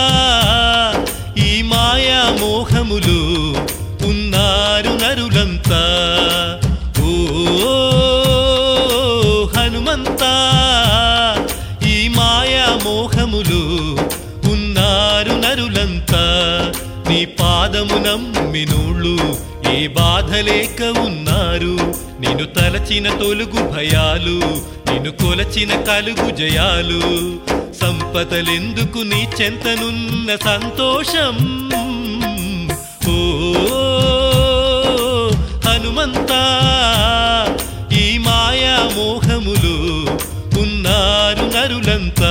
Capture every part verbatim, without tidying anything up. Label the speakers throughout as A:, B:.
A: ఈ మాయా మోహములు ఉన్నారు నరులంతా ఓ హనుమంతా ఈ మాయా మోహములు ఉన్నారు నరులంతా నీ పాదము నమ్మినోళ్ళు ఏ బాధ లేక ఉన్నారు నిన్ను తలచిన తొలుగు భయాలు నిన్ను కొలచిన కలుగు జయాలు సంపదలెందుకు నీ చెంతనున్న సంతోషం ఓ హనుమంతా ఈ మాయా మోహములు ఉన్నారు నరులంతా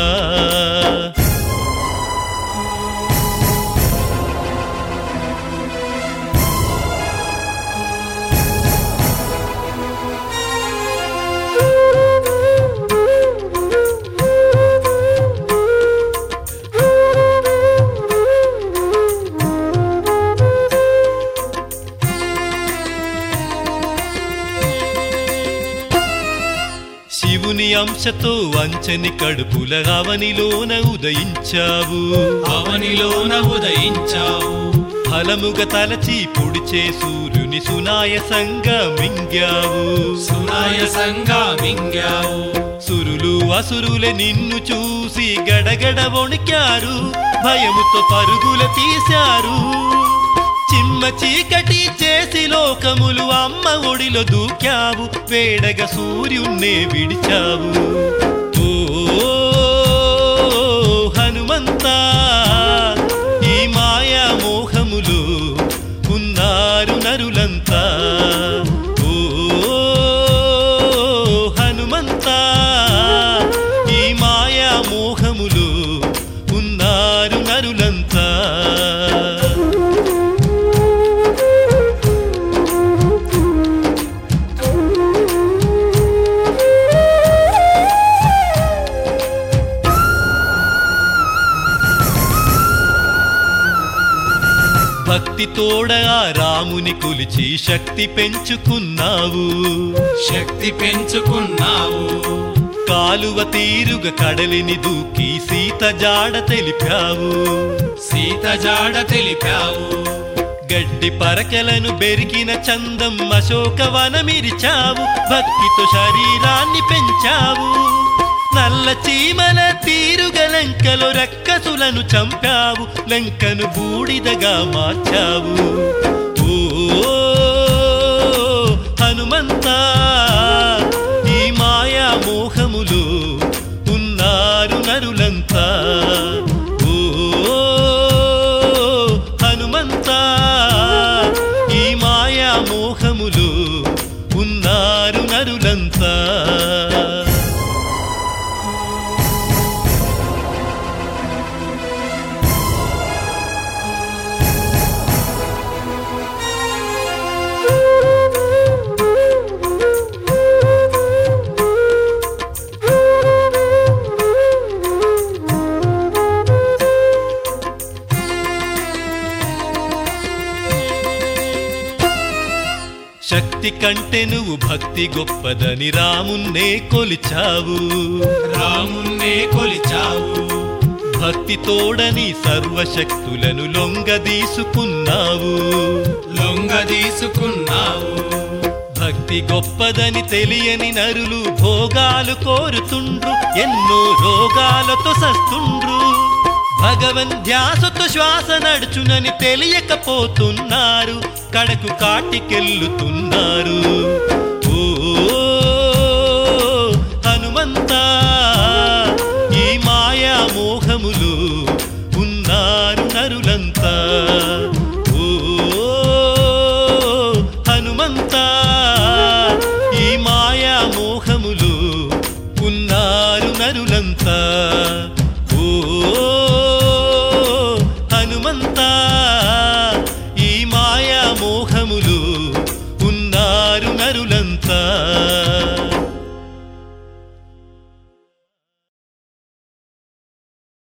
A: శివుని అంశతో వంచని కడుపుల అవనిలోన ఉదయించావు
B: అవనిలోన ఉదయించావు
A: ఫలముగ తలచి పొడిచే సూర్యుని సునాయసంగా మింగావు
B: సునాయసంగా మింగావు
A: సురులు అసురులే నిన్ను చూసి గడగడ వణికారు భయముతో పరుగుల తీశారు చిమ్మ చీకటి చేసి లోకములు అమ్మ ఒడిలో దూకావు వేడగ సూర్యున్నే విడిచావు ఓ హనుమంతా ఈ మాయా మోహములు ఉన్నారు నరులంతా ఓ హనుమంతా ఈ మాయా మోహములు ఉన్నారు నరులంతా భక్తి తోడ ఆ రాముని కొలిచి శక్తి పెంచుకున్నావు
B: శక్తి పెంచుకున్నావు
A: కాలువ తీరుగ కడలిని దూకి సీత జాడ తెలిపావు
B: సీత జాడ తెలిపావు
A: గడ్డి పరకలను బెరికిన చందం అశోకవనమిరిచావు భక్తితో శరీరాన్ని పెంచావు నల్ల చీమల తీరుగ లంకలో రక్కసులను చంపావు లంకను బూడిదగా మార్చావు ఓ హనుమంతా ఈ మాయా మోహములు ఉన్నారు నరులంతా ఓ హనుమంతా ఈ మాయా మోహములు ఉన్నారు నరులంతా శక్తి కంటే నువ్వు భక్తి గొప్పదని రామున్నే కొలిచావు
B: రామున్నే కొలిచావు
A: భక్తి తోడని సర్వశక్తులను లొంగదీసుకున్నావు
B: లొంగదీసుకున్నావు
A: భక్తి గొప్పదని తెలియని నరులు భోగాలు కోరుతుండ్రు ఎన్నో రోగాలతో సస్తుండ్రు భగవన్ ధ్యాసతో శ్వాస నడుచునని తెలియకపోతున్నారు కడకు కాటికెళ్ళుతున్నారు ఓ హనుమంతా ఈ మాయా మోహములు ఉన్నారు నరులంతా ఓ హనుమంతా ఈ మాయా మోహములు ఉన్నారు నరులంతా ఓ హనుమంతా ఈ మాయా మోహములు ఉన్నారు నరులంతా